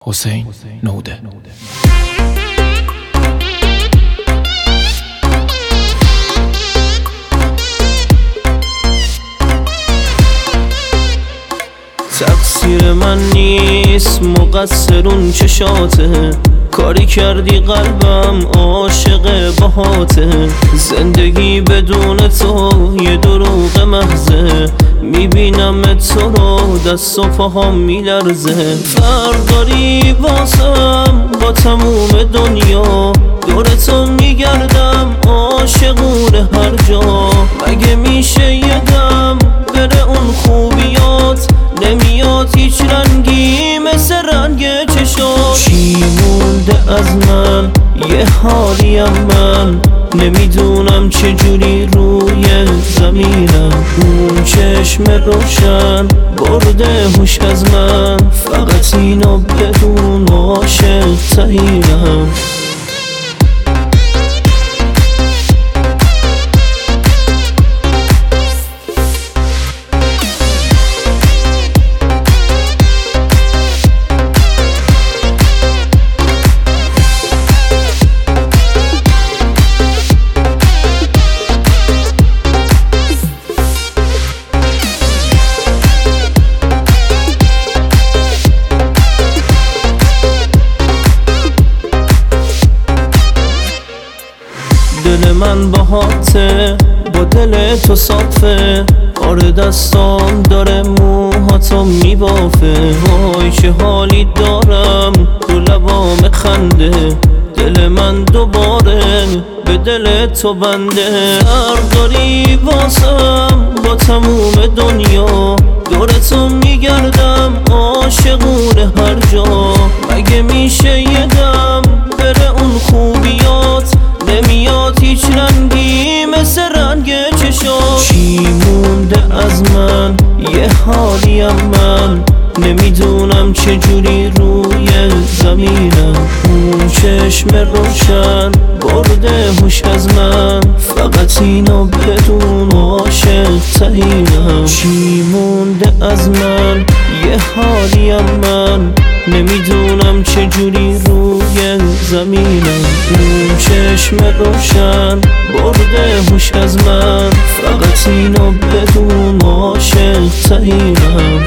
حسین نوده. تقصیر من نیست، مقصر اون چشاته. کاری کردی قلبم عاشق باهاته. زندگی بدون تو یه دروغ محضه. میبینم تو رو دست و پاهام میلرزه. فرق داری واسم با تموم دنیا. دور تو میگردم عاشقون هر جا. مگه میشه یه دم بره اون خوبیات؟ نمیاد هیچ رنگی مثل رنگ چشات. چی مونده از من؟ یه حالیم من. نمیدونم چجوری روی زمینم. اون چشم روشن برده هوش از من. فقط اینو بدون عاشق تهینم. دل من باهاته، با دل تو صافه. آره دستام داره موهاتو میبافه. وای چه حالی دارم رو لبام خنده. دل من دوباره به دل تو بنده. فرق داری واسم با تموم دنیا. دور تو میگردم عاشقون هر جا. مگه میشه یه دم بره اون خوبیات؟ نمیاد هیچ رنگی مثل رنگ چشات. چی مونده از من؟ یه حالیم من. نمیدونم چجوری روی زمینم. اون چشم روشن برده هوش از من. فقط اینو بدون عاشق تهینم. چی مونده از من؟ یه حالیم من. نمیدونم چجوری روی زمینم. اون چشم روشن برده هوش از من. فقط اینو بدون عاشق تهینم.